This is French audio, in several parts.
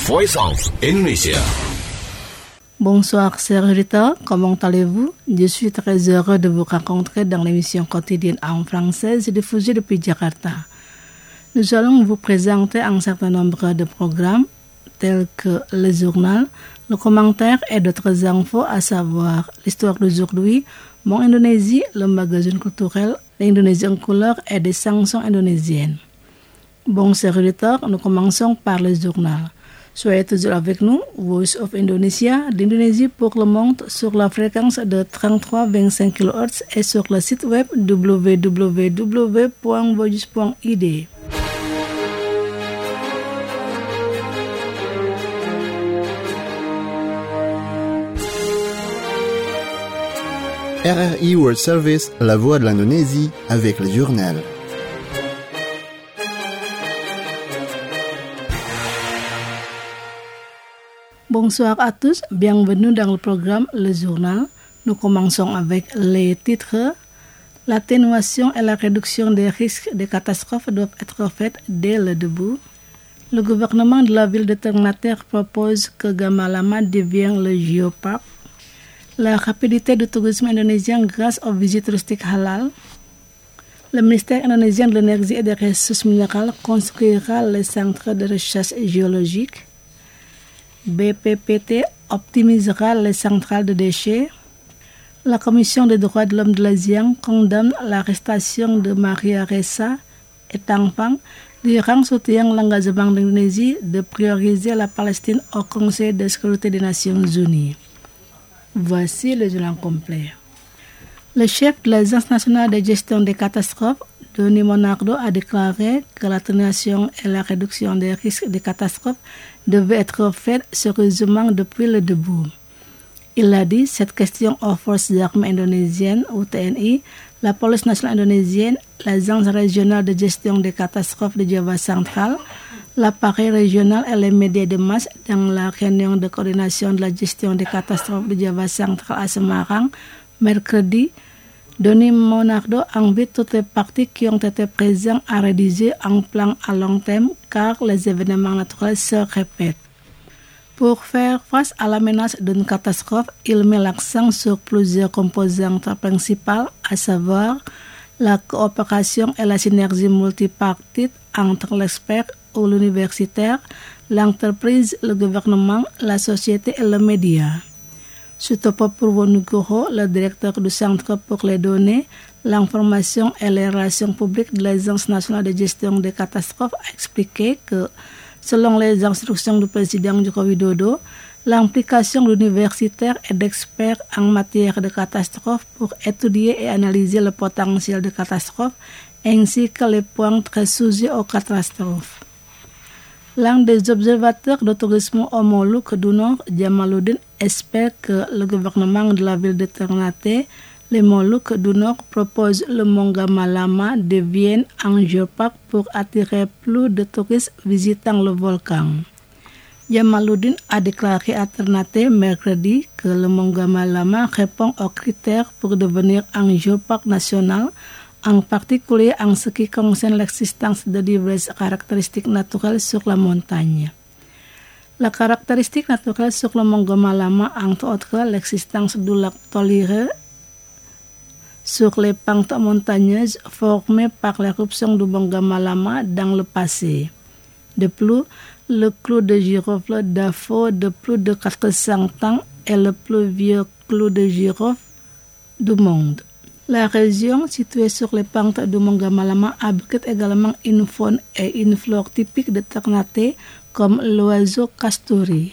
Voice of Indonesia. Bonsoir, chers auditeurs, comment allez-vous? Je suis très heureux de vous rencontrer dans l'émission quotidienne en français diffusée depuis Jakarta. Nous allons vous présenter un certain nombre de programmes tels que le journal, le commentaire et d'autres infos, à savoir l'histoire d'aujourd'hui, Mon Indonésie, le magazine culturel, l'Indonésie en couleur et des chansons indonésiennes. Bon, chers auditeurs, nous commençons par le journal. Soyez toujours avec nous, Voice of Indonesia, d'Indonésie pour le monde, sur la fréquence de 33,25 kHz et sur le site web www.voice.id. RRI World Service, la voix de l'Indonésie, avec le journal. Bonsoir à tous, bienvenue dans le programme Le Journal. Nous commençons avec les titres. L'atténuation et la réduction des risques de catastrophes doivent être faites dès le début. Le gouvernement de la ville de Ternate propose que Gamalama devienne le géoparc. La rapidité du tourisme indonésien grâce aux visites touristiques halal. Le ministère indonésien de l'énergie et des ressources minérales construira le centre de recherche géologique. BPPT optimisera les centrales de déchets. La Commission des droits de l'homme de l'ASEAN condamne l'arrestation de Maria Ressa et Tangpang durant soutien l'engagement de l'Indonésie de prioriser la Palestine au Conseil de sécurité des Nations Unies. Voici le journal complet. Le chef de l'Agence nationale de gestion des catastrophes, Doni Monardo, a déclaré que l'atténuation et la réduction des risques de catastrophes devaient être faites sérieusement depuis le début. Il a dit cette question aux forces armées indonésiennes, ou TNI, la police nationale indonésienne, l'Agence régionale de gestion des catastrophes de Java central, l'appareil régional et les médias de masse dans la réunion de coordination de la gestion des catastrophes de Java central à Semarang, mercredi. Doni Monardo invite toutes les parties qui ont été présentes à rédiger un plan à long terme car les événements naturels se répètent. Pour faire face à la menace d'une catastrophe, il met l'accent sur plusieurs composantes principales, à savoir la coopération et la synergie multipartite entre l'expert ou l'universitaire, l'entreprise, le gouvernement, la société et le média. Sutopo Purwonugroho, le directeur du Centre pour les données, l'information et les relations publiques de l'Agence nationale de gestion des catastrophes, a expliqué que, selon les instructions du président Joko Widodo, l'implication d'universitaires et d'experts en matière de catastrophes pour étudier et analyser le potentiel de catastrophes ainsi que les points très sujets aux catastrophes. L'un des observateurs de tourisme au Moluques du Nord, Jamaluddin, espère que le gouvernement de la ville de Ternate, les Moluques du Nord, propose le Mont Gamalama devienne un géoparc pour attirer plus de touristes visitant le volcan. Jamaluddin a déclaré à Ternate mercredi que le Mont Gamalama répond aux critères pour devenir un géoparc national, en particulier en ce qui concerne l'existence de diverses caractéristiques naturelles sur la montagne. La caractéristique naturelle sur le Mont Gamalama, entre autres l'existence du lac Tolire sur les pentes montagneuses formées par l'éruption du Mont Gamalama dans le passé. De plus, le clou de girofle d'Afo de plus de 400 ans est le plus vieux clou de girofle du monde. La région, située sur les pentes du Mont Gamalama, abrite également une faune et une flore typiques de Ternate, comme l'oiseau castori.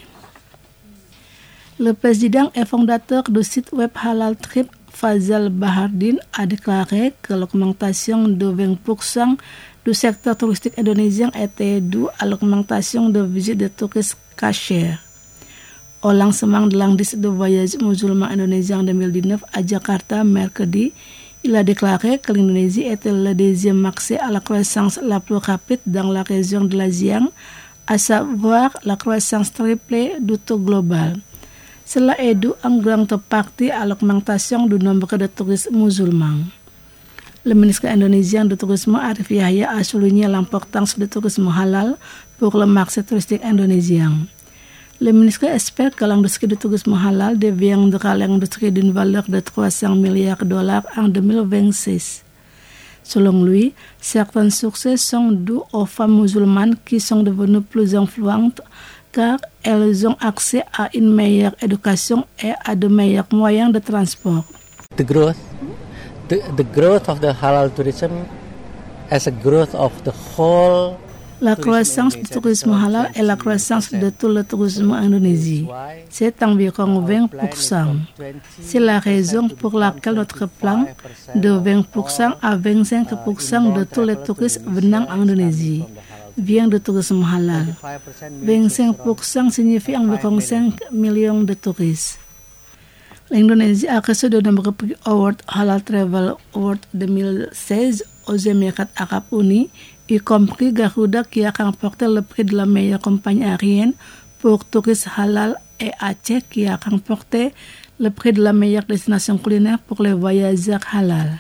Le président et fondateur du site web Halal Trip, Fazal Bahardin, a déclaré que l'augmentation de 20% du secteur touristique indonésien était due à l'augmentation de visites de touristes cachers. Au lancement de l'indice de voyage musulman indonésien en 2019 à Jakarta mercredi, il a déclaré que l'Indonésie était le deuxième accès à la croissance la plus rapide dans la région de l'ASEAN, à savoir la croissance triplée du taux global. Cela est dû en grande partie à l'augmentation du nombre de touristes musulmans. Le ministre indonésien du tourisme Arif Yahya a souligné l'importance du tourisme halal pour le marché touristique indonésien. Le ministre espère que l'industrie du tourisme halal deviendra l'industrie d'une valeur de 300 milliards de dollars en 2026. Selon lui, certains succès sont dus aux femmes musulmanes qui sont devenues plus influentes car elles ont accès à une meilleure éducation et à de meilleurs moyens de transport. The growth of the halal tourism as a growth of the whole. La croissance du tourisme halal est la croissance de tout le tourisme en Indonésie. C'est environ 20%. C'est la raison pour laquelle notre plan de 20% à 25% de tous les touristes venant en Indonésie vient du tourisme halal. 25% signifie environ 5 millions de touristes. L'Indonésie a reçu de nombreux prix Award Halal Travel Award 2016 aux Émirats Arabes Unis, y compris Garuda qui a remporté le prix de la meilleure compagnie aérienne pour touristes halal et Aceh qui a remporté le prix de la meilleure destination culinaire pour les voyageurs halal.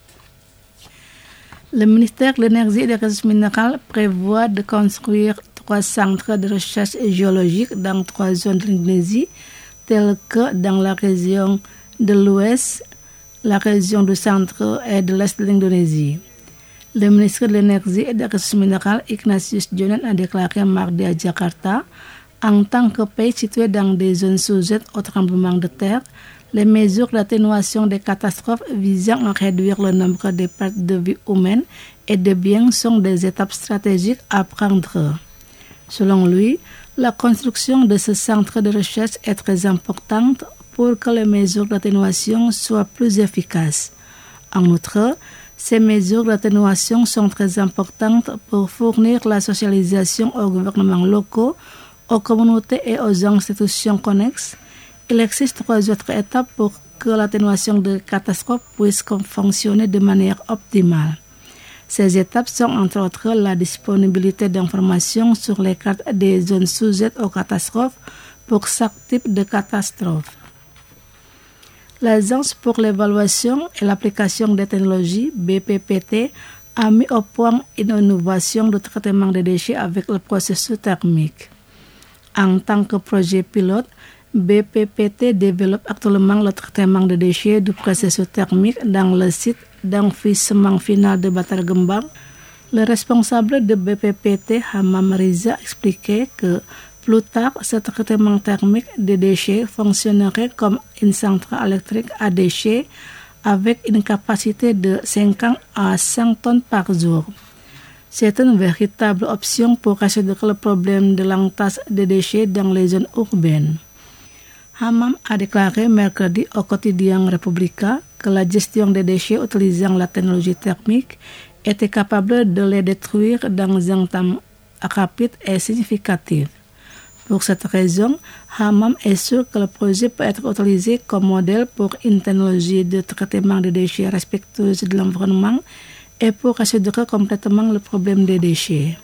Le ministère de l'Énergie et des Ressources minérales prévoit de construire 3 centres de recherche géologique dans 3 zones de l'Indonésie, telles que dans la région de l'Ouest, la région du centre et de l'Est de l'Indonésie. Le ministre de l'Énergie et des Ressources minérales, Ignatius Jonan, a déclaré mardi à Jakarta, en tant que pays situé dans des zones sujettes au tremblement de terre, les mesures d'atténuation des catastrophes visant à réduire le nombre de pertes de vie humaines et de biens sont des étapes stratégiques à prendre. Selon lui, la construction de ce centre de recherche est très importante pour que les mesures d'atténuation soient plus efficaces. En outre, ces mesures d'atténuation sont très importantes pour fournir la socialisation aux gouvernements locaux, aux communautés et aux institutions connexes. Il existe 3 autres étapes pour que l'atténuation de catastrophes puisse fonctionner de manière optimale. Ces étapes sont entre autres la disponibilité d'informations sur les cartes des zones sujettes aux catastrophes pour chaque type de catastrophe. L'Agence pour l'évaluation et l'application des technologies, BPPT, a mis au point une innovation de traitement des déchets avec le processus thermique. En tant que projet pilote, BPPT développe actuellement le traitement des déchets du processus thermique dans le site d'enfouissement final de Bantar Gembang. Le responsable de BPPT, Hamam Riza, expliquait que plus tard, ce traitement thermique des déchets fonctionnerait comme une centrale électrique à déchets avec une capacité de 50 à 100 tonnes par jour. C'est une véritable option pour résoudre le problème de l'entasse des déchets dans les zones urbaines. Hamam a déclaré mercredi au quotidien Republika que la gestion des déchets utilisant la technologie thermique était capable de les détruire dans un temps rapide et significatif. Pour cette raison, Hamam est sûr que le projet peut être utilisé comme modèle pour une technologie de traitement des déchets respectueuse de l'environnement et pour résoudre complètement le problème des déchets.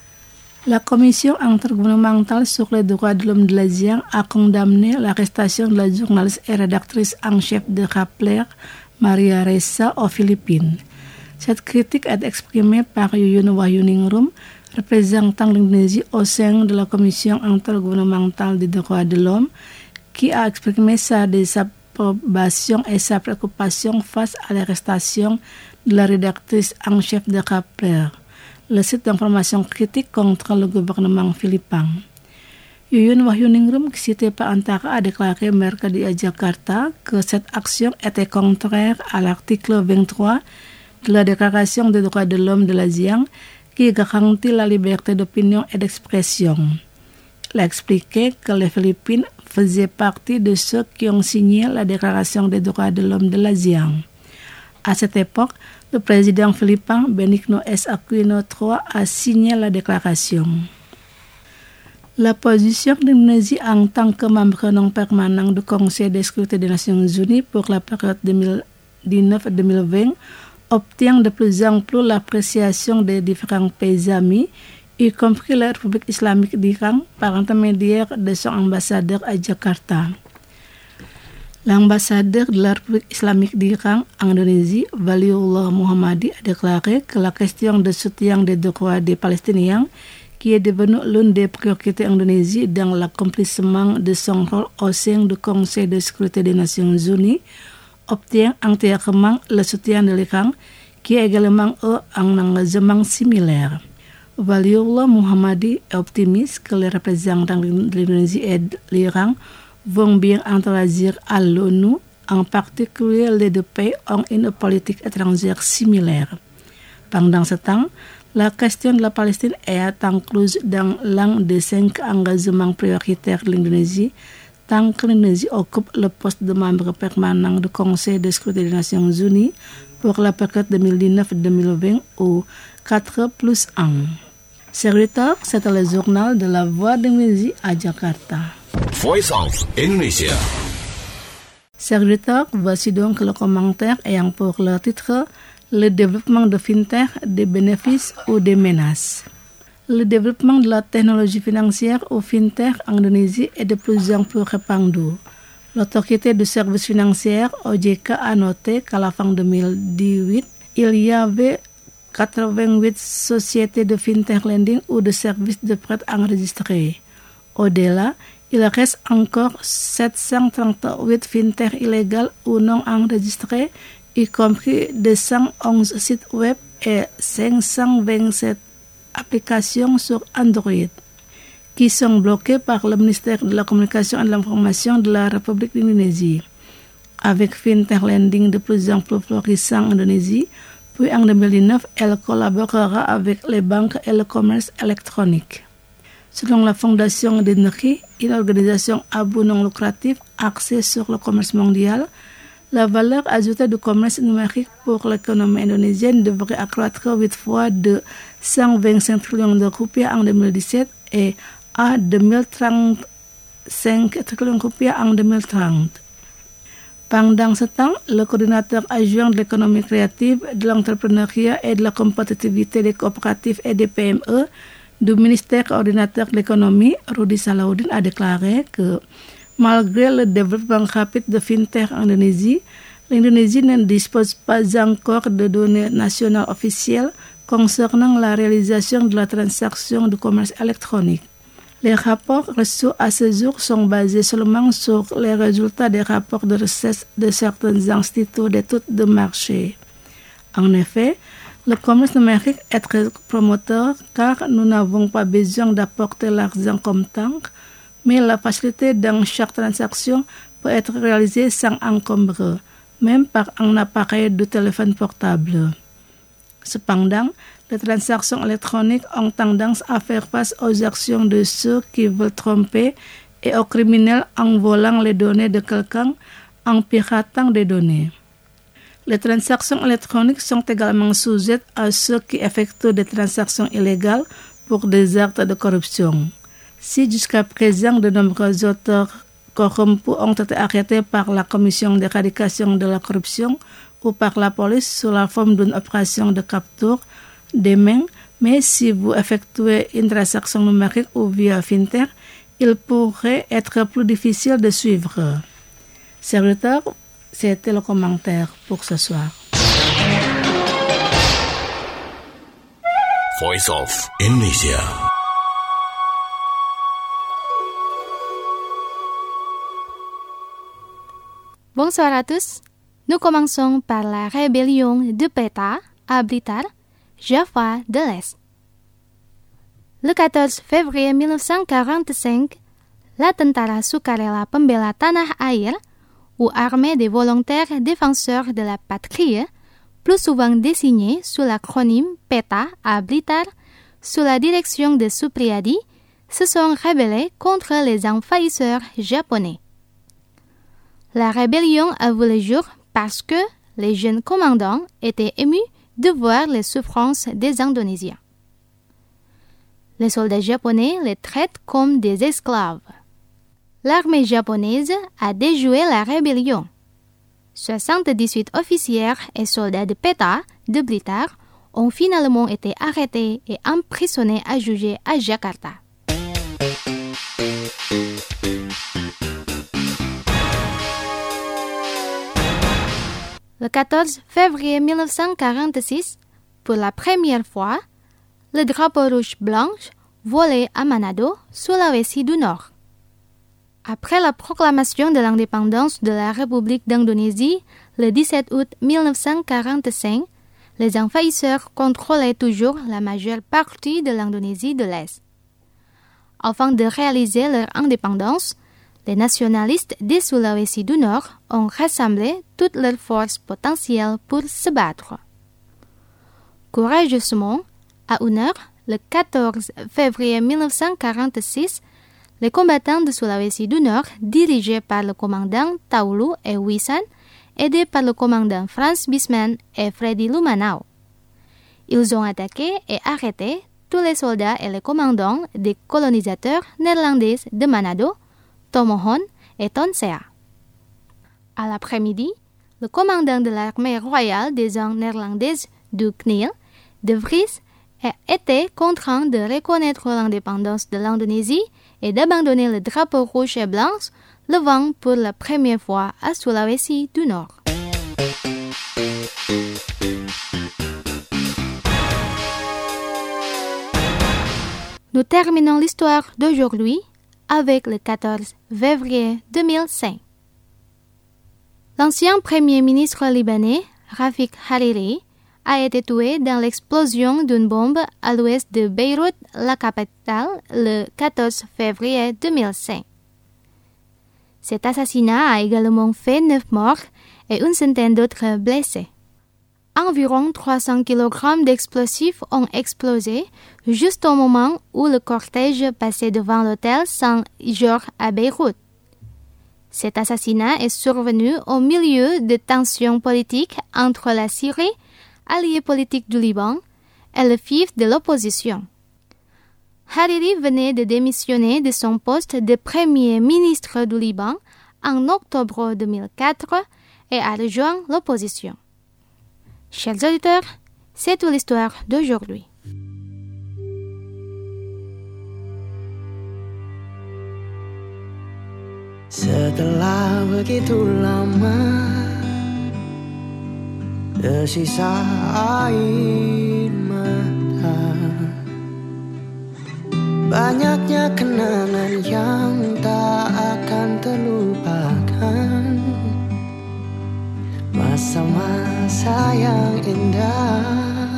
La Commission intergouvernementale sur les droits de l'homme de l'Asie a condamné l'arrestation de la journaliste et rédactrice en chef de Rappler, Maria Ressa, aux Philippines. Cette critique est exprimée par Yuyun Wahyuningrum, représentant l'Indonésie au sein de la Commission intergouvernementale des droits de l'homme, qui a exprimé sa désapprobation et sa préoccupation face à l'arrestation de la rédactrice en chef de Rappler, le site d'information critique contre le gouvernement philippin. Yuyun Wahyuningrum, cité par Antara, a déclaré mercredi à Jakarta que cette action était contraire à l'article 23 de la Déclaration des droits de l'homme de l'ASEAN qui garantit la liberté d'opinion et d'expression. Il a expliqué que les Philippines faisaient partie de ceux qui ont signé la Déclaration des droits de l'homme de l'ASEAN. À cette époque, le président philippin Benigno S. Aquino III a signé la déclaration. La position de l'Indonésie en tant que membre non permanent du Conseil de sécurité des Nations Unies pour la période 2019-2020 obtient de plus en plus l'appréciation des différents pays amis, y compris la République islamique d'Iran, par intermédiaire de son ambassadeur à Jakarta. L'ambassadeur de la République islamique d'Iran en Indonésie, Waliullah Muhammadi, a déclaré que la question de soutien des droits des Palestiniens, qui est devenu l'une des priorités indonésiennes dans l'accomplissement de son rôle au sein du Conseil de sécurité des Nations Unies, obtient entièrement le soutien de l'Iran, qui est également un engagement similaire. Waliullah Muhammadi est optimiste que les représentants de l'Indonésie et de l'Iran vont bien interagir à l'ONU. En particulier, les deux pays ont une politique étrangère similaire. Pendant ce temps, la question de la Palestine est incluse dans l'un des 5 engagements prioritaires de l'Indonésie, tant que l'Indonésie occupe le poste de membre permanent du Conseil de sécurité des Nations Unies pour la période 2019-2020 ou 4+1. Serviteur, c'était le journal de la Voix d'Indonésie à Jakarta. Voice of Indonesia. Serviteur, voici donc le commentaire ayant pour le titre le développement de FinTech, des bénéfices ou des menaces. Le développement de la technologie financière ou FinTech en Indonésie est de plus en plus répandu. L'autorité de services financiers OJK a noté qu'à la fin 2018, il y avait 88 sociétés de FinTech lending ou de services de prêt enregistrées. Au-delà, il reste encore 738 FinTech illégales ou non enregistrées, y compris 211 sites web et 527 applications sur Android, qui sont bloquées par le ministère de la Communication et de l'Information de la République d'Indonésie. Avec FinTech Lending de plus en plus florissant en Indonésie, puis en 2019, elle collaborera avec les banques et le commerce électronique. Selon la Fondation d'Indonésie, une organisation à but non lucratif axée sur le commerce mondial, la valeur ajoutée du commerce numérique pour l'économie indonésienne devrait accroître 8 fois de 125 trillions de rupiah en 2017 et à 2035 trillions de rupiah en 2030. Pendant ce temps, le coordinateur adjoint de l'économie créative, de l'entrepreneuriat et de la compétitivité des coopératives et des PME du ministère coordinateur de l'économie, Rudi Salahuddin, a déclaré que malgré le développement rapide de FinTech en Indonésie, l'Indonésie ne dispose pas encore de données nationales officielles concernant la réalisation de la transaction du commerce électronique. Les rapports reçus à ce jour sont basés seulement sur les résultats des rapports de recherche de certains instituts d'études de marché. En effet, le commerce numérique est très promoteur car nous n'avons pas besoin d'apporter l'argent comptant, mais la facilité dans chaque transaction peut être réalisée sans encombre, même par un appareil de téléphone portable. Cependant, les transactions électroniques ont tendance à faire face aux actions de ceux qui veulent tromper et aux criminels en volant les données de quelqu'un, en piratant des données. Les transactions électroniques sont également sujettes à ceux qui effectuent des transactions illégales pour des actes de corruption. Si jusqu'à présent de nombreux auteurs corrompus ont été arrêtés par la Commission d'éradication de la corruption ou par la police sous la forme d'une opération de capture des mains, mais si vous effectuez une transaction numérique ou via FinTech, il pourrait être plus difficile de suivre. Serviteur, c'était le commentaire pour ce soir. Voice of Indonesia. Bonsoir à tous. Nous commençons par la rébellion de PETA à Blitar, Java de l'Est. Le 14 février 1945, la Tentara Sukarela Pembela Tanah Air, ou Armée des volontaires défenseurs de la patrie, plus souvent désignée sous l'acronyme PETA à Blitar, sous la direction de Supriyadi, se sont rebellés contre les envahisseurs japonais. La rébellion a vu le jour parce que les jeunes commandants étaient émus de voir les souffrances des Indonésiens. Les soldats japonais les traitent comme des esclaves. L'armée japonaise a déjoué la rébellion. 78 officiers et soldats de PETA de Blitar ont finalement été arrêtés et emprisonnés à juger à Jakarta. Le 14 février 1946, pour la première fois, le drapeau rouge-blanc volé à Manado, Sulawesi du Nord. Après la proclamation de l'indépendance de la République d'Indonésie le 17 août 1945, les envahisseurs contrôlaient toujours la majeure partie de l'Indonésie de l'Est. Afin de réaliser leur indépendance, les nationalistes des Sulawesi du Nord ont rassemblé toutes leurs forces potentielles pour se battre. Courageusement, à 1h, le 14 février 1946, les combattants de Sulawesi du Nord, dirigés par le commandant Taulu et Wisan, aidés par le commandant Frans Bisman et Freddy Lumanau. Ils ont attaqué et arrêté tous les soldats et les commandants des colonisateurs néerlandais de Manado, Tomohon et Tonsea. À l'après-midi, le commandant de l'armée royale des Indes néerlandaises du CNIL, De Vries, a été contraint de reconnaître l'indépendance de l'Indonésie et d'abandonner le drapeau rouge et blanc, levant pour la première fois à Sulawesi du Nord. Nous terminons l'histoire d'aujourd'hui avec le 14 février 2005. L'ancien premier ministre libanais, Rafik Hariri, a été tué dans l'explosion d'une bombe à l'ouest de Beyrouth, la capitale, le 14 février 2005. Cet assassinat a également fait 9 morts et une centaine d'autres blessés. Environ 300 kg d'explosifs ont explosé juste au moment où le cortège passait devant l'hôtel Saint-Georges à Beyrouth. Cet assassinat est survenu au milieu de tensions politiques entre la Syrie, allié politique du Liban, et le fief de l'opposition. Hariri venait de démissionner de son poste de premier ministre du Liban en octobre 2004 et a rejoint l'opposition. Chers auditeurs, c'est toute l'histoire d'aujourd'hui. Setelah begitu lama tersisa air mata, banyaknya kenangan yang tak akan terlupakan, masa-masa yang indah,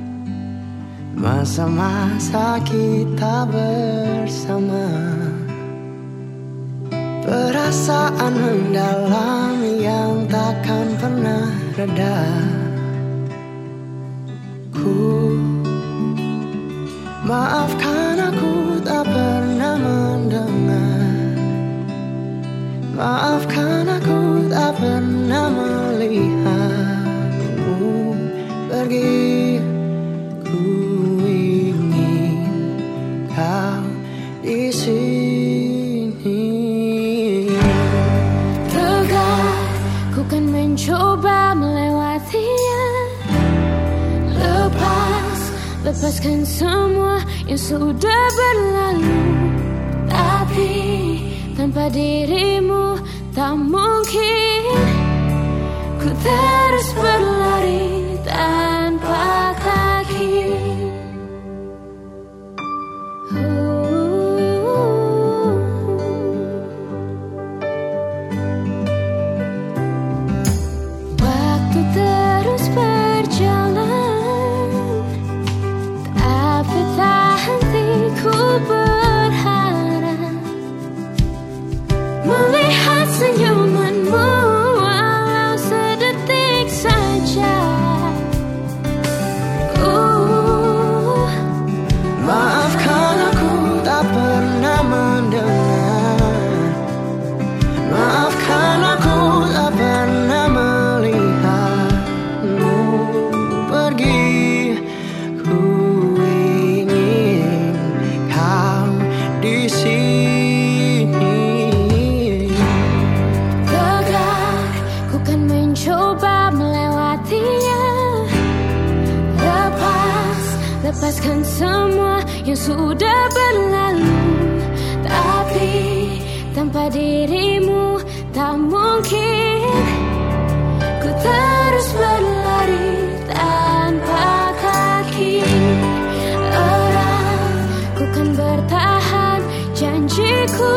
masa-masa kita bersama. Perasaan mendalam yang takkan pernah reda. Maafkan aku tak pernah mendengar, maafkan aku tak pernah melihatmu pergi. Ku ingin kau di sini. Kan mencoba melewatinya, lepaskan semua yang sudah berlalu. Tapi tanpa dirimu tak mungkin ku terus berlari tanpa kaki. Lepaskan semua yang sudah berlalu, tapi tanpa dirimu tak mungkin ku terus berlari tanpa kaki. Orang ku ku kan bertahan, janjiku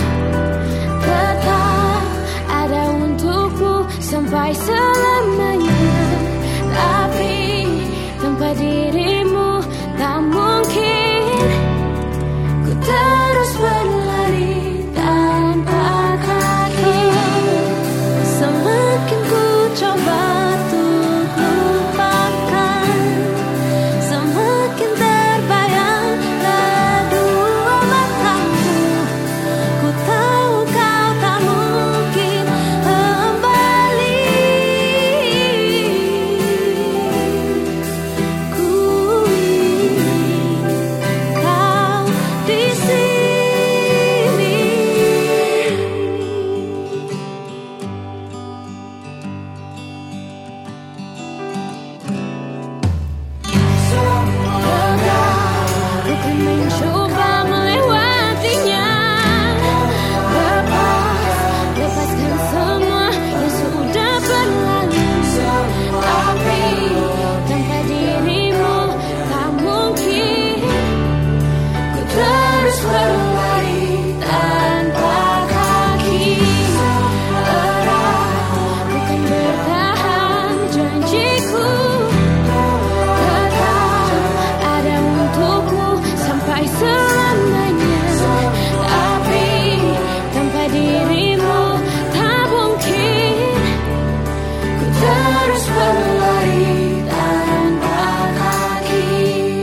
tetap ada untukmu sampai selamanya. Tapi tanpa dirimu tak mungkin ku terus berlari tanpa kaki. Semakin ku coba untuk lupakan, semakin terbayang kedua mataku. Ku tahu kau tak mungkin kembali. Ku ingin kau di sini. Ku kan mencoba melewatinya. Lepaskan semua yang sudah berlalu. Tapi tanpa dirimu tak mungkin ku terus berlari tanpa kaki. Erat, ku kan bertahan, janjiku tetap ada untukmu sampai selamanya. Tapi tanpa dirimu tak mungkin ku terus berlari tanpa kaki.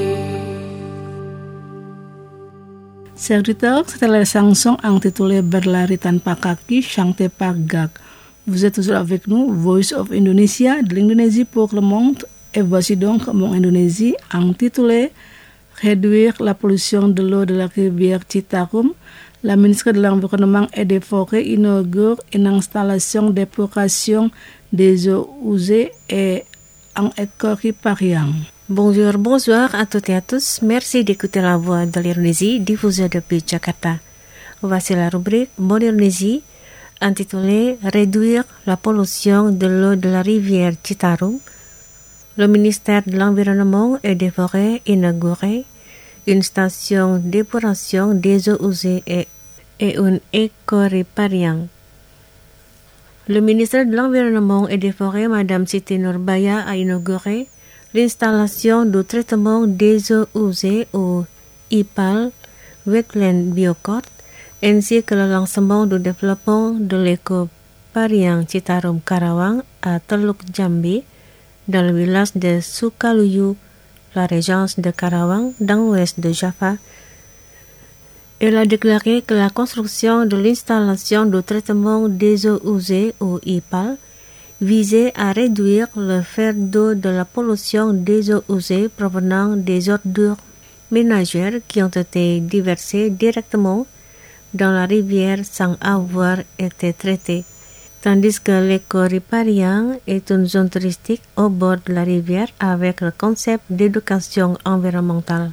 Chers auditeurs, c'était la chanson intitulée Berlari tanpa kaki, chantée par Gag. Vous êtes toujours avec nous, Voice of Indonesia, de l'Indonésie pour le monde. Et voici donc mon Indonésie intitulé Réduire la pollution de l'eau de la rivière Citarum. La ministre de l'Environnement et des Forêts inaugure une installation d'épuration des eaux usées et en éco-riparian. Bonjour à toutes et à tous. Merci d'écouter la voix de l'Indonésie diffusée depuis Jakarta. Voici la rubrique Indonésie intitulée Réduire la pollution de l'eau de la rivière Citarum. Le ministère de l'Environnement et des Forêts inauguré une station d'épuration des eaux usées et un éco-riparian. Le ministre de l'Environnement et des Forêts, Madame Siti Nurbaya, a inauguré l'installation de traitement des eaux usées au IPAL, Wetland Biocort, ainsi que le lancement du développement de l'éco-riparian Citarum Karawang à Teluk Jambi, dans le village de Sukaluyu, la région de Karawang, dans l'ouest de Java. Elle a déclaré que la construction de l'installation de traitement des eaux usées au IPAL visait à réduire le fardeau de la pollution des eaux usées provenant des ordures ménagères qui ont été déversées directement dans la rivière sans avoir été traitées, tandis que l'éco-riparian est une zone touristique au bord de la rivière avec le concept d'éducation environnementale.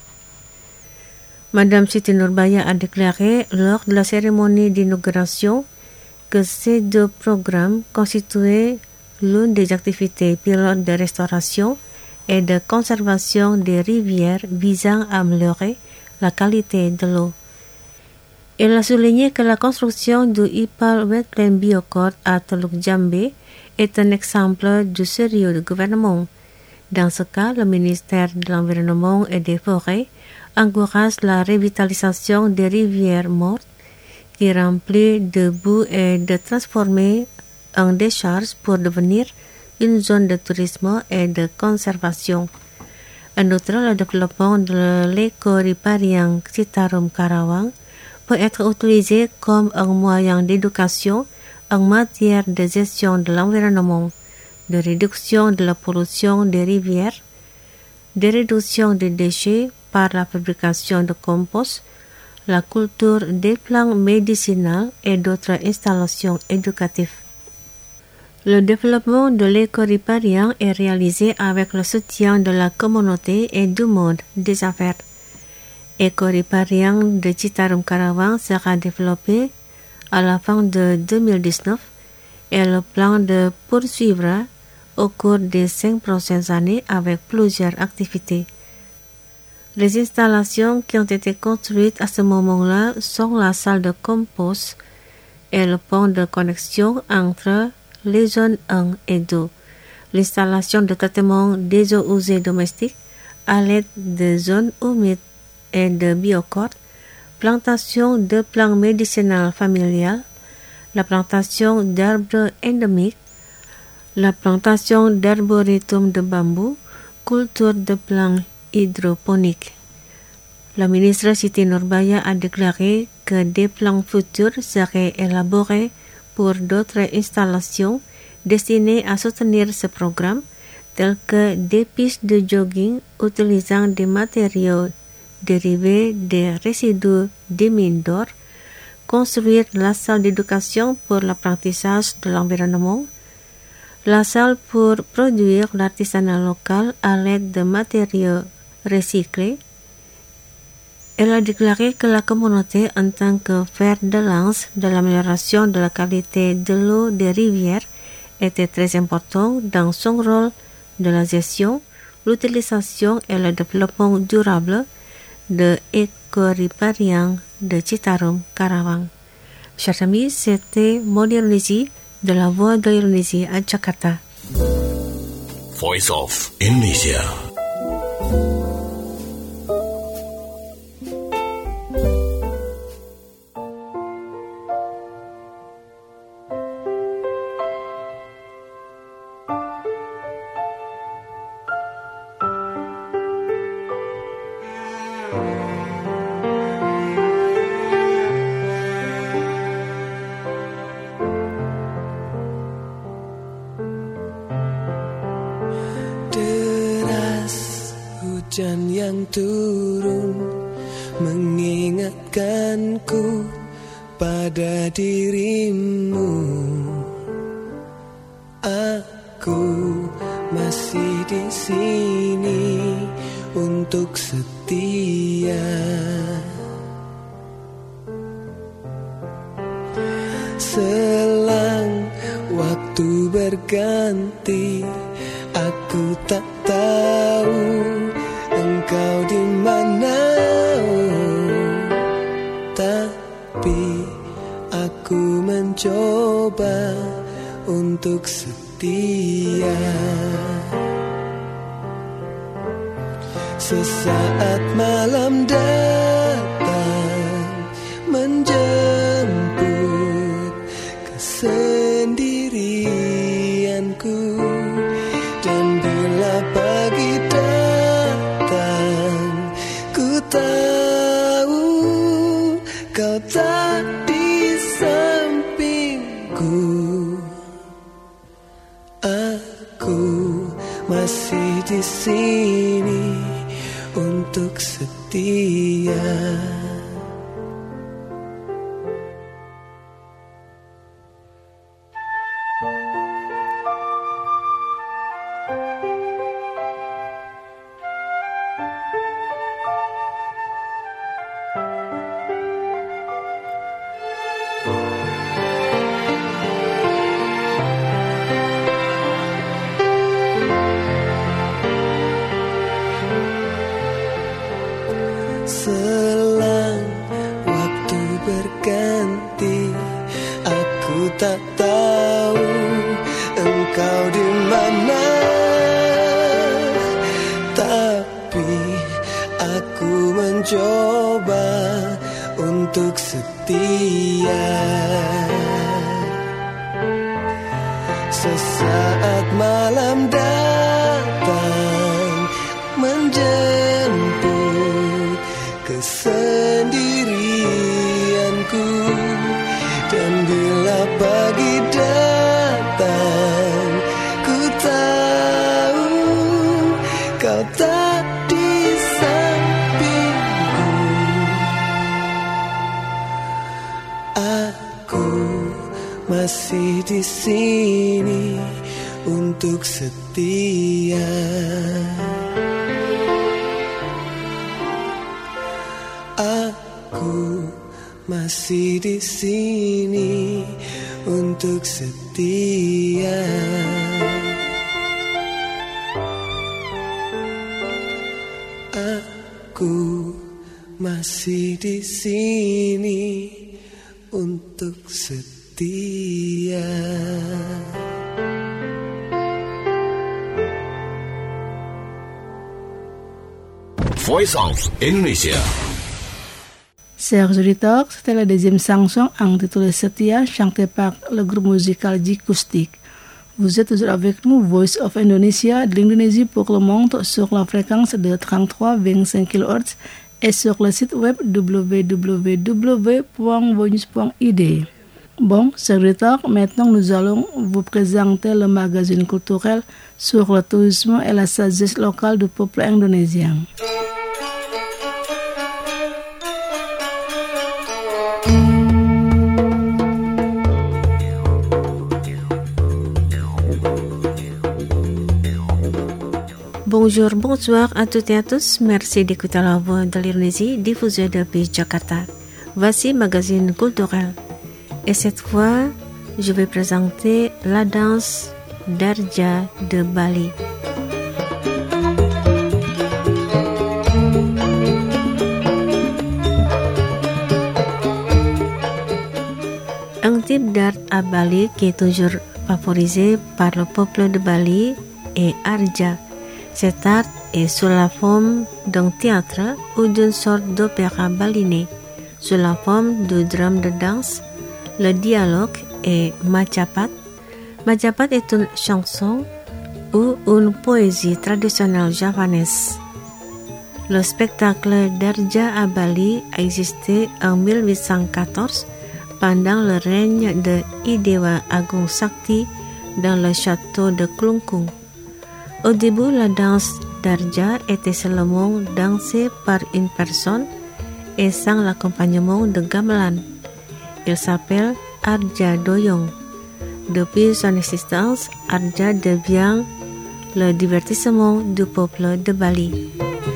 Madame Siti Nurbaya a déclaré lors de la cérémonie d'inauguration que ces deux programmes constituaient l'une des activités pilotes de restauration et de conservation des rivières visant à améliorer la qualité de l'eau. Elle a souligné que la construction du IPAL Wetland Biocort à Teluk Jambi est un exemple du sérieux du gouvernement. Dans ce cas, le ministère de l'Environnement et des Forêts encourage la revitalisation des rivières mortes qui remplissent de boue et de transformer en décharge pour devenir une zone de tourisme et de conservation. En outre, le développement de l'éco-riparian Citarum Karawang peut être utilisé comme un moyen d'éducation en matière de gestion de l'environnement, de réduction de la pollution des rivières, de réduction des déchets par la fabrication de compost, la culture des plantes médicinales et d'autres installations éducatives. Le développement de l'éco-riparian est réalisé avec le soutien de la communauté et du monde des affaires. Éco-riparian de Citarum Karawang sera développé à la fin de 2019 et le plan de poursuivra au cours des 5 prochaines années avec plusieurs activités. Les installations qui ont été construites à ce moment-là sont la salle de compost et le pont de connexion entre les zones 1 et 2. L'installation de traitement des eaux usées domestiques à l'aide de zones humides et de biocordes, plantation de plantes médicinales familiales, la plantation d'arbres endémiques, la plantation d'arboretum de bambou, culture de plantes hydroponiques. La ministre Siti Nurbaya a déclaré que des plans futurs seraient élaborés pour d'autres installations destinées à soutenir ce programme, telles que des pistes de jogging utilisant des matériaux dérivés des résidus des mines d'or, construire la salle d'éducation pour l'apprentissage de l'environnement, la salle pour produire l'artisanat local à l'aide de matériaux recyclés. Elle a déclaré que la communauté, en tant que fer de lance de l'amélioration de la qualité de l'eau des rivières, était très important dans son rôle de la gestion, l'utilisation et le développement durable de écoripariens de Citarum, Karawang. Chers amis, c'était Moni Indonésie de la Voix de l'Indonésie à Jakarta. Voice of Indonesia. Hujan yang turun mengingatkanku pada dirimu. Aku masih di sini untuk setia. Selang waktu berganti, aku tak tahu engkau di mana, tapi aku mencoba untuk setia. Sesaat malam datang menjemput kesendirianku, dan bila pagi datang, ku tahu kau tak di sampingku. Aku masih di sini untuk setia. Selang waktu berganti, aku tak tahu engkau di mana, tapi aku mencoba untuk setia. Sesaat malam datang menjemput kesendirianku, dan bila pagi datang, ku tahu kau tak di sampingku. Aku masih di sini untuk setia. Aku masih di sini untuk setia. Aku Aku masih di sini untuk setia. Voice of Indonesia. Chers auditeurs, c'était la deuxième chanson intitulée Setia, chantée par le groupe musical J-Acoustic. Vous êtes toujours avec nous, Voice of Indonesia, de l'Indonésie pour le monde, sur la fréquence de 33-25 kHz et sur le site web www.voice.id. Bon, chers auditeurs, maintenant nous allons vous présenter le magazine culturel sur le tourisme et la sagesse locale du peuple indonésien. Bonjour, bonsoir à toutes et à tous. Merci d'écouter la voix de l'Indonésie diffusée depuis Jakarta. Voici magazine culturel. Et cette fois, je vais présenter la danse Darja de Bali. Un type d'art à Bali qui est toujours favorisé par le peuple de Bali est Arja. Cet art est sous la forme d'un théâtre ou d'une sorte d'opéra balinais, sous la forme de drame de danse. Le dialogue est Majapahit. Majapahit est une chanson ou une poésie traditionnelle javanaise. Le spectacle d'Arja à Bali a existé en 1814 pendant le règne de Idewa Agung Sakti dans le château de Klungkung. Au début, la danse d'Arja était seulement dansée par une personne et sans l'accompagnement de gamelan. Il s'appelle Arja Doyong. Depuis son existence, Arja devient le divertissement du peuple de Bali.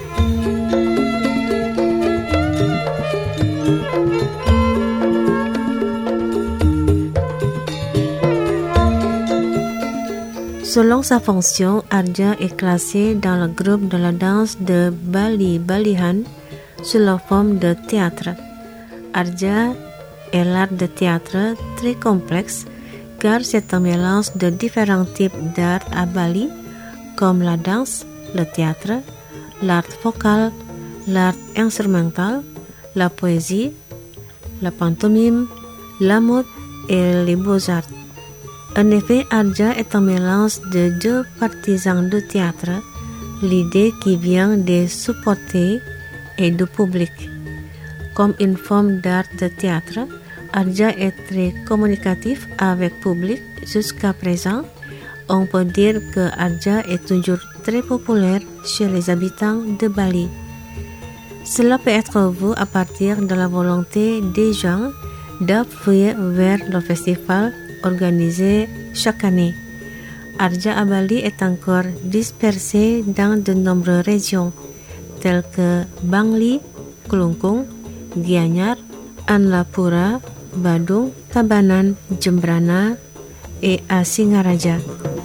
Selon sa fonction, Arja est classé dans le groupe de la danse de Bali-Balihan sous la forme de théâtre. Arja est l'art de théâtre très complexe car c'est un mélange de différents types d'art à Bali comme la danse, le théâtre, l'art vocal, l'art instrumental, la poésie, la pantomime, la mode et les beaux-arts. En effet, Arja est un mélange de deux partisans de théâtre, l'idée qui vient des supporters et du public. Comme une forme d'art de théâtre, Arja est très communicatif avec le public jusqu'à présent. On peut dire que Arja est toujours très populaire chez les habitants de Bali. Cela peut être vu à partir de la volonté des gens d'appuyer vers le festival organisé chaque année. Arja à Bali est encore dispersé dans de nombreuses régions telles que Bangli, Klungkung, Gianyar, Anlapura, Badung, Tabanan, Jembrana et à Singaraja.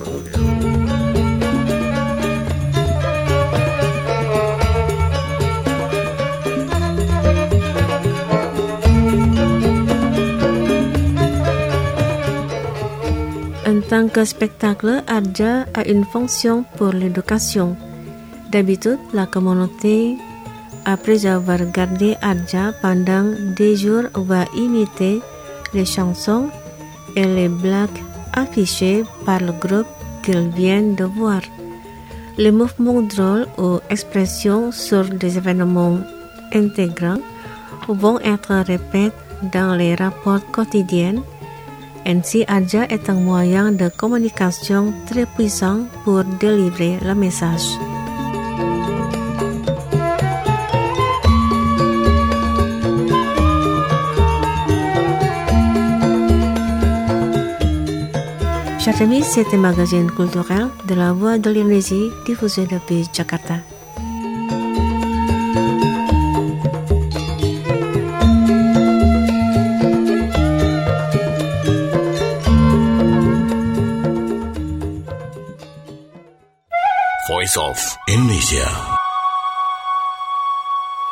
En tant que spectacle, Arja a une fonction pour l'éducation. D'habitude, la communauté, après avoir regardé Arja pendant des jours, va imiter les chansons et les blagues affichées par le groupe qu'ils viennent de voir. Les mouvements drôles ou expressions sur des événements intégrants vont être répétés dans les rapports quotidiens. Ainsi, Arja est un moyen de communication très puissant pour délivrer le message. Chers amis, c'était le magazine culturel de la Voix de l'Indonésie diffusé depuis Jakarta. Voice of Indonesia.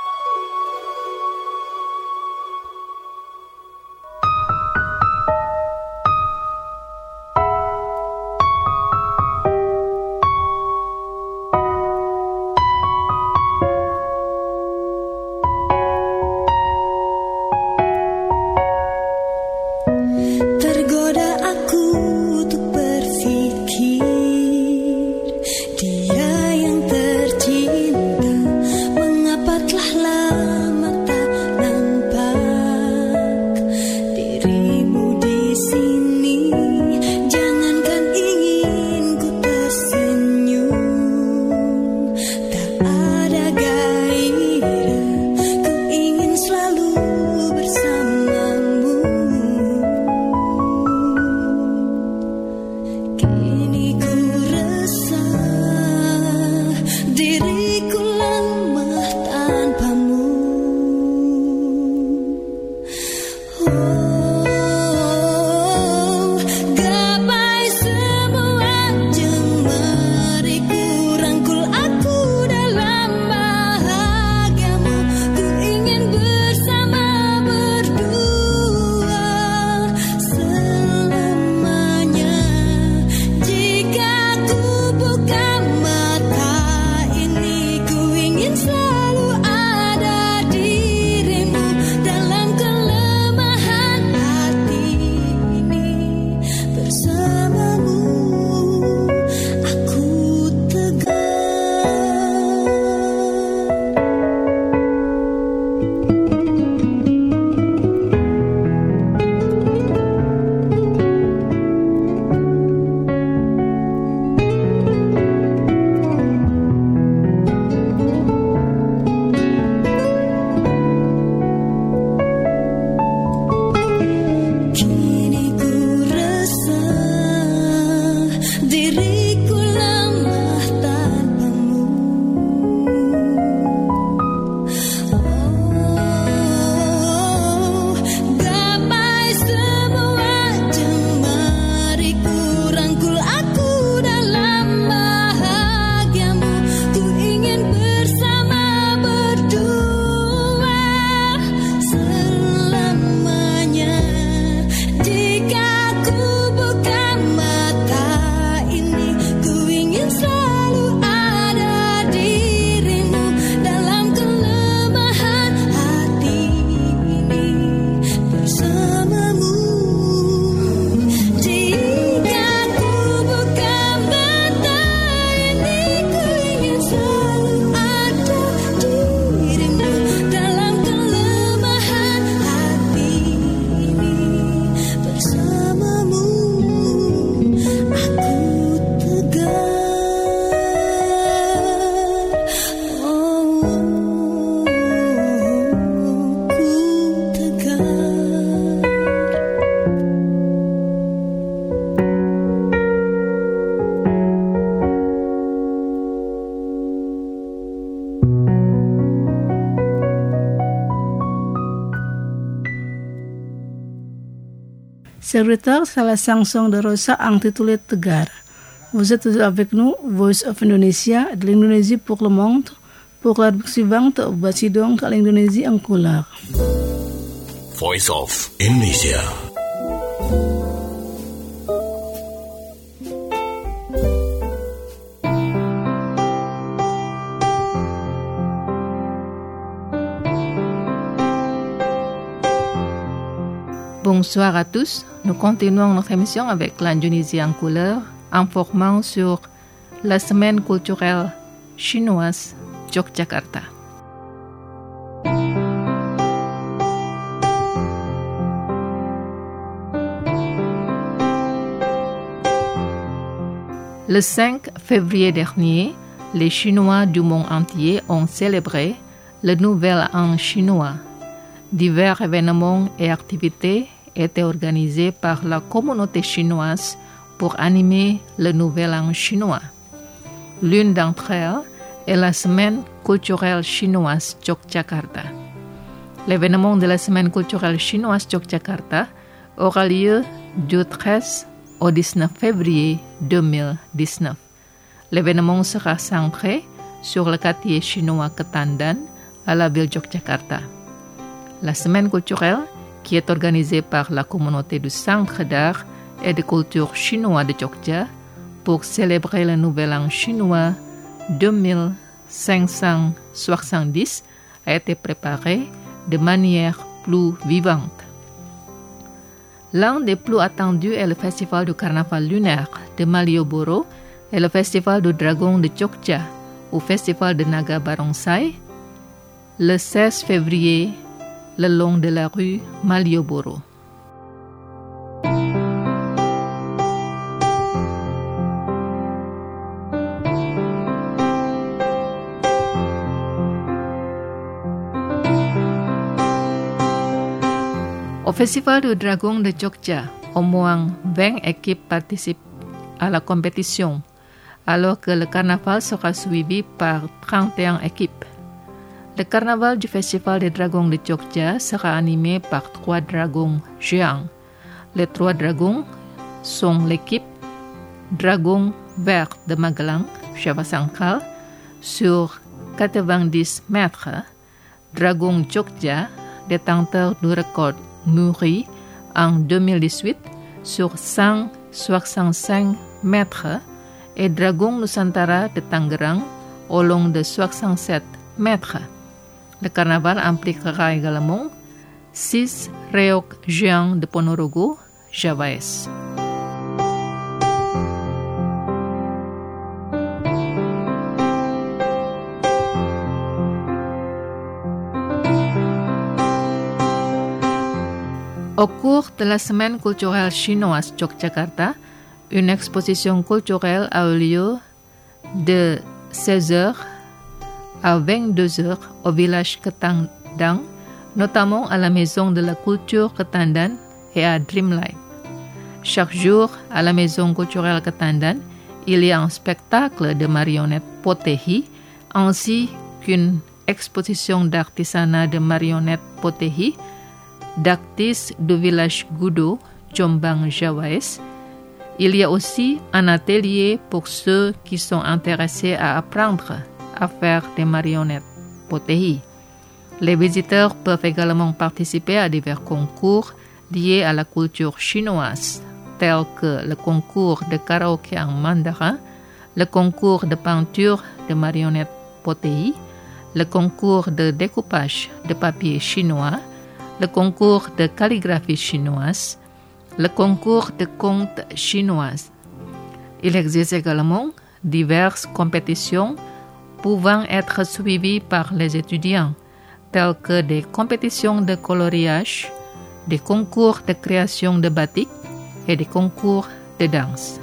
Serviteur, c'est la chanson de Rosa intitulée Tegar. Vous êtes avec nous, Voice of Indonesia, de l'Indonésie pour le monde. Pour la suivante, voici donc l'Indonésie en couleur. Voice of Indonesia. Bonsoir à tous. Nous continuons notre émission avec l'Indonésie en couleur, informant sur la semaine culturelle chinoise Yogyakarta. Le 5 février dernier, les Chinois du monde entier ont célébré le Nouvel An chinois. Divers événements et activités étaient organisés par la communauté chinoise pour animer le Nouvel An chinois. L'une d'entre elles est la Semaine culturelle chinoise Yogyakarta. L'événement de la Semaine culturelle chinoise Yogyakarta aura lieu du 13 au 19 février 2019. L'événement sera centré sur le quartier chinois Ketandan à la ville de Yogyakarta. La semaine culturelle, qui est organisée par la communauté du Centre d'art et de culture chinois de Jogja pour célébrer le Nouvel An chinois 2570, a été préparée de manière plus vivante. L'un des plus attendus est le festival du carnaval lunaire de Malioboro et le festival du dragon de Jogja ou festival de Naga Barongsai le 16 février le long de la rue Malioboro. Au Festival du Dragon de Jogja, au moins 20 équipes participent à la compétition, alors que le carnaval sera suivi par 31 équipes. Le carnaval du Festival des Dragons de Jogja sera animé par 3 dragons géants. Les 3 dragons sont l'équipe Dragon Vert de Magelang, Java Central, sur 90 mètres, Dragon Jogja, détenteur du record Muri en 2018, sur 165 mètres, et Dragon Nusantara de Tangerang au long de 67 mètres. Le carnaval impliquera également 6 reok géants de Ponorogo, Javaes. Au cours de la semaine culturelle chinoise Yogyakarta, une exposition culturelle a eu lieu de 16h à 22h au village Ketandan, notamment à la Maison de la Culture Ketandan et à Dreamlight. Chaque jour, à la Maison culturelle Ketandan, il y a un spectacle de marionnettes potehi ainsi qu'une exposition d'artisanat de marionnettes potehi d'artistes du village Gudo, Jombang, Javaes. Il y a aussi un atelier pour ceux qui sont intéressés à apprendre à faire des marionnettes potehi. Les visiteurs peuvent également participer à divers concours liés à la culture chinoise, tels que le concours de karaoké en mandarin, le concours de peinture de marionnettes potehi, le concours de découpage de papier chinois, le concours de calligraphie chinoise, le concours de contes chinoises. Il existe également diverses compétitions pouvant être suivies par les étudiants, telles que des compétitions de coloriage, des concours de création de batik et des concours de danse.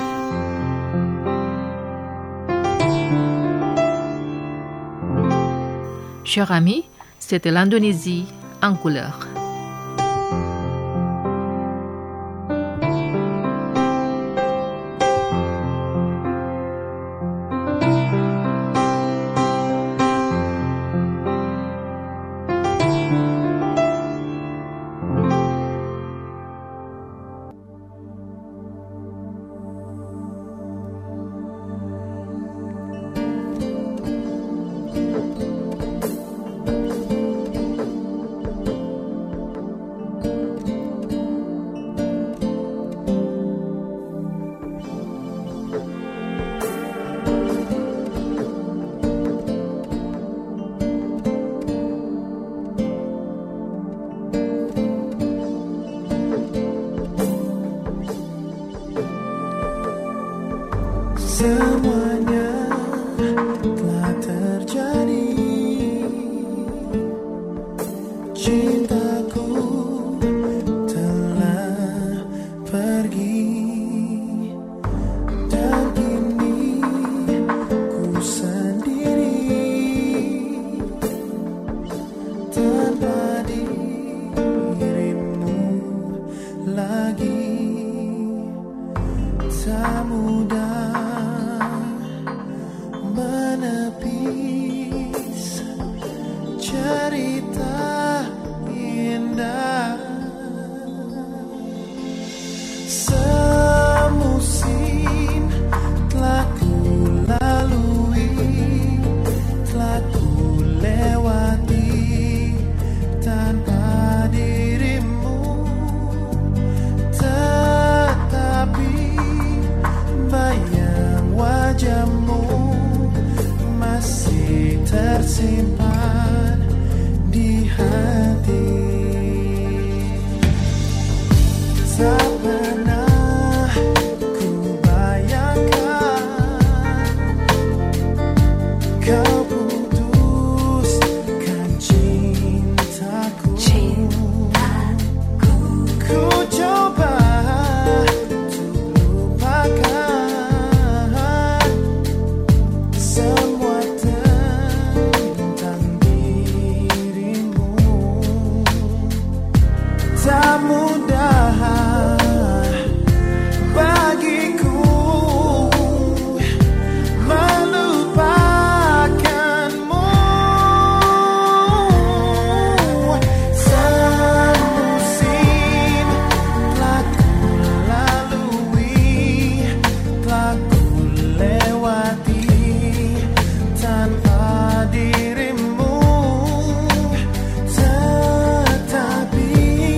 Chers amis, c'était l'Indonésie en couleur. cintaku telah pergi, dan kini ku sendiri tanpa dirimu lagi. Tak mudah menepis cerita indah. Semusim telah ku lalui, telah ku lewati tanpa dirimu, tetapi bayang wajahmu masih tersimpan di hati. Tak pernah ku bayangkan kau putuskan cintaku. Ku coba untuk lupakan semua tentang dirimu. Tak mudah bagiku melupakanmu. Semusim telah ku lalui, telah ku lewati tanpa dirimu, tetapi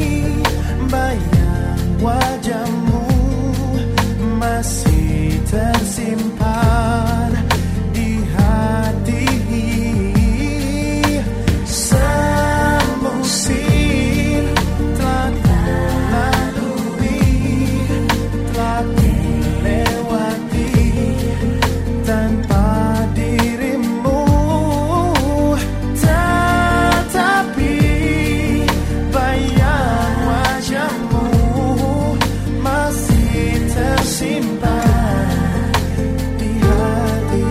bayang wajahmu masih tersimpan di hati. Semusim telah ku lalui, telah ku lewati tanpa dirimu, tetapi bayang wajahmu masih tersimpan di hati.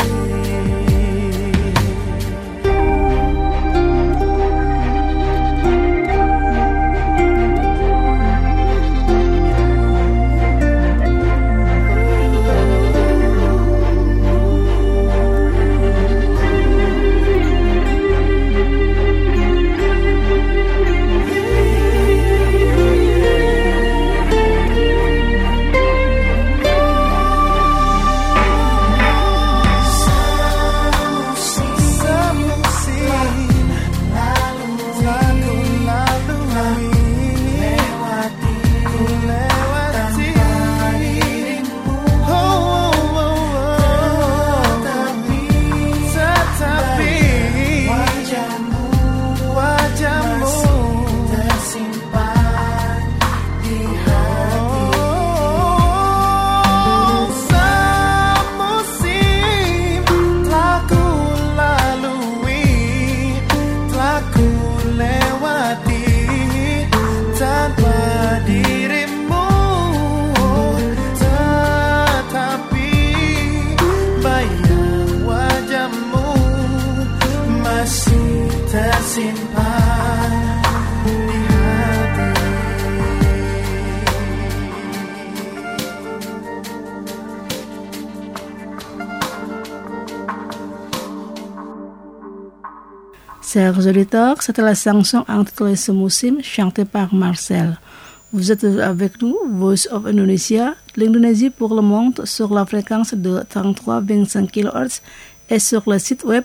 Tersimpan di hati. Chers auditeurs, c'était la chanson intitulée Semusim, chantée par Marcel. Vous êtes avec nous, Voice of Indonesia, l'Indonésie pour le monde, sur la fréquence de 33,25 kHz et sur le site web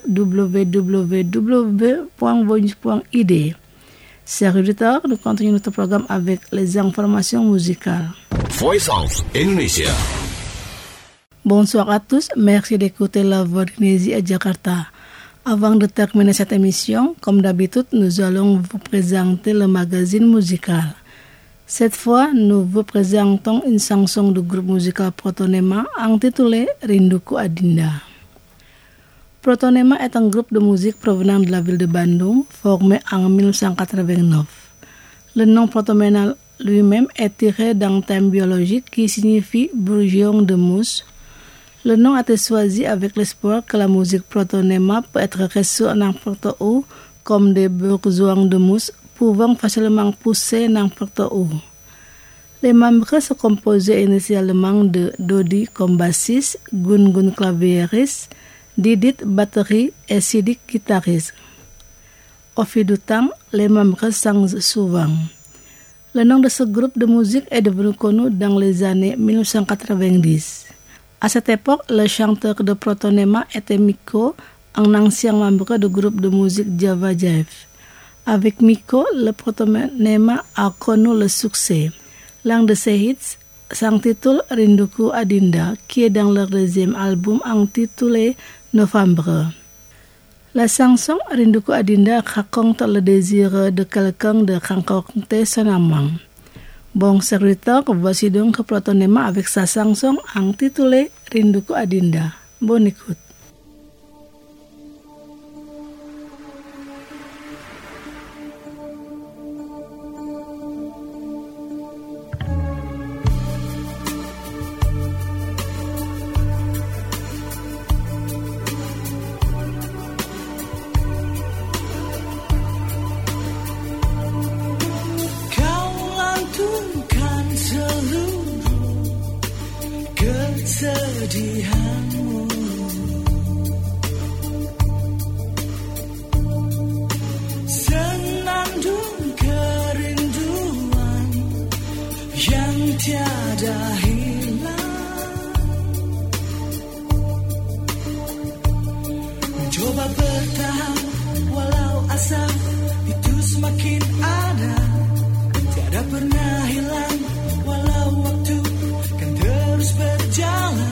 www.voice.id. Chers auditeurs, nous continuons notre programme avec les informations musicales. Voice of Indonesia. Bonsoir à tous, merci d'écouter la Voix d'Indonésie à Jakarta. Avant de terminer cette émission, comme d'habitude, nous allons vous présenter le magazine musical. Cette fois, nous vous présentons une chanson du groupe musical Protonema intitulée Rinduku Adinda. Protonema est un groupe de musique provenant de la ville de Bandung, formé en 1989. Le nom protonéma lui-même est tiré d'un terme biologique qui signifie bourgeon de mousse. Le nom a été choisi avec l'espoir que la musique protonéma peut être reçue n'importe où, comme des bourgeons de mousse pouvant facilement pousser n'importe où. Les membres se composaient initialement de Dodi comme bassiste, Gun claviériste, Didit batterie et Sidik guitariste. Au fil du temps, les membres changent souvent. Le nom de ce groupe de musique est devenu connu dans les années 1990. À cette époque, le chanteur de Protonema était Miko, un ancien membre du groupe de musique Java Jive. Avec Miko, le Protonema a connu le succès. L'un de ses hits s'intitule Rinduku Adinda, qui est dans leur deuxième album intitulé Novembre. La chanson Rinduku Adinda raconte le désir de quelqu'un de rencontrer son amant. Bon serviteur, voici donc Protonema avec sa chanson intitulée Rinduku Adinda. Bonne écoute. Kesedihanmu, senandung kerinduan yang tiada hilang. Mencoba bertahan walau asa itu semakin ada, tiada pernah hilang walau waktu kan terus berjalan.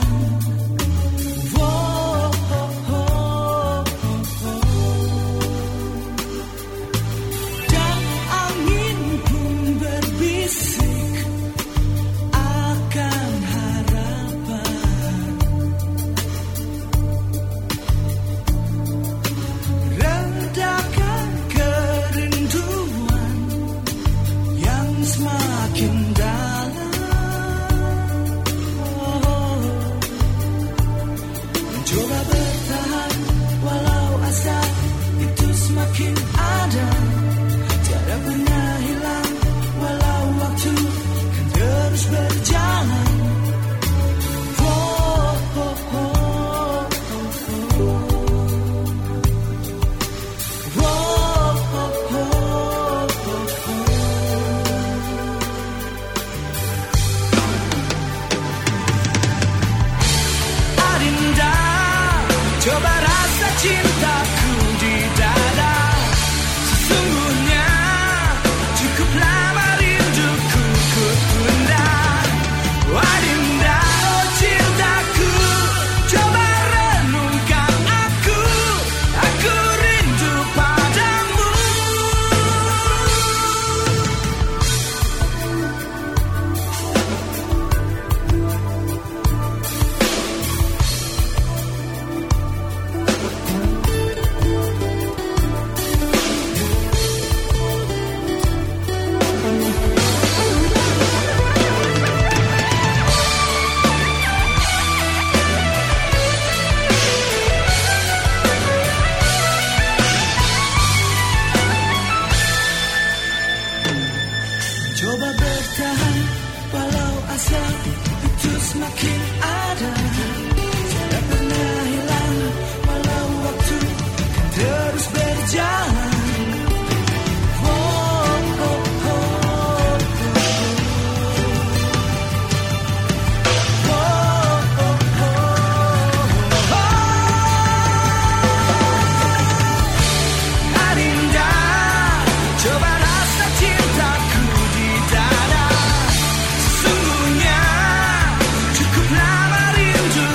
Cukup lama rindu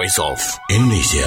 Voice of Indonesia.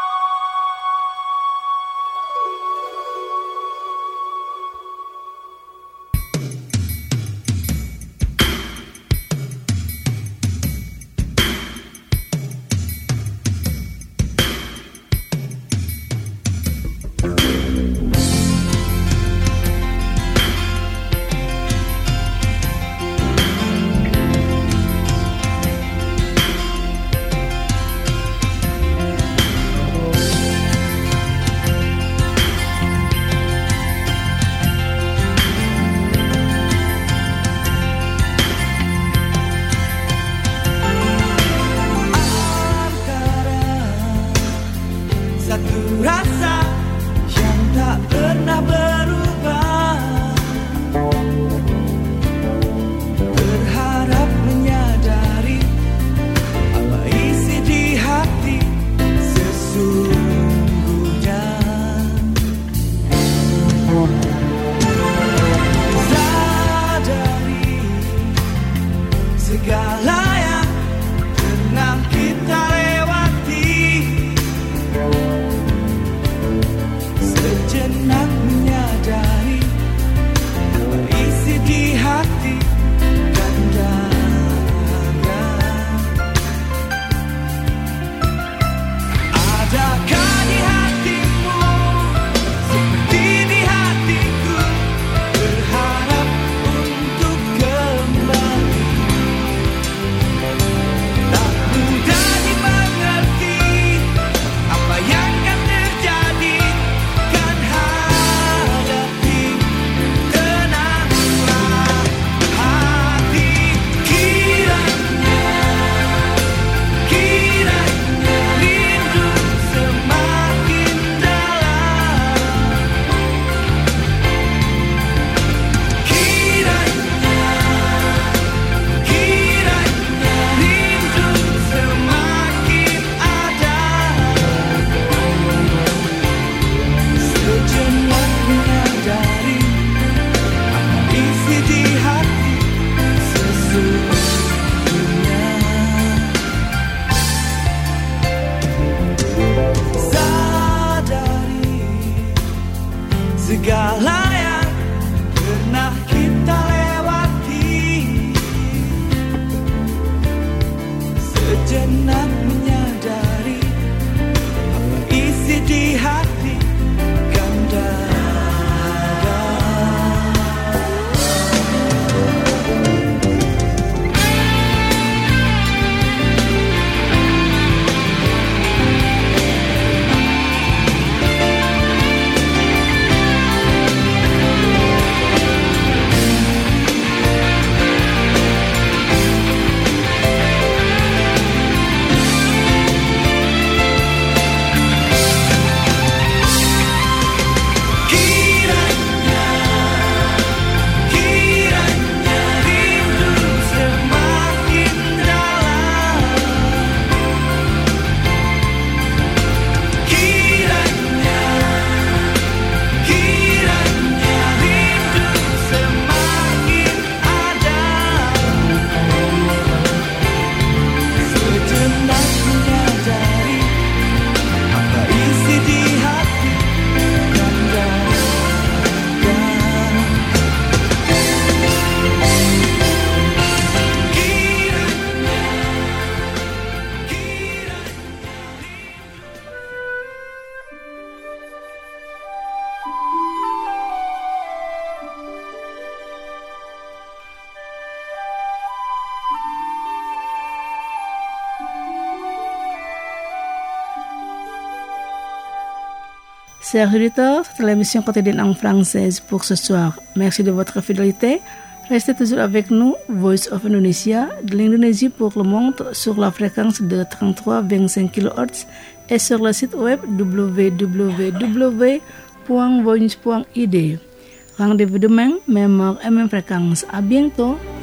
Chers auditeurs, c'est l'émission quotidienne en française pour ce soir. Merci de votre fidélité. Restez toujours avec nous, Voice of Indonesia, de l'Indonésie pour le monde, sur la fréquence de 33-25 kHz et sur le site web www.voice.id. Rendez-vous demain, même heure et même fréquence. À bientôt.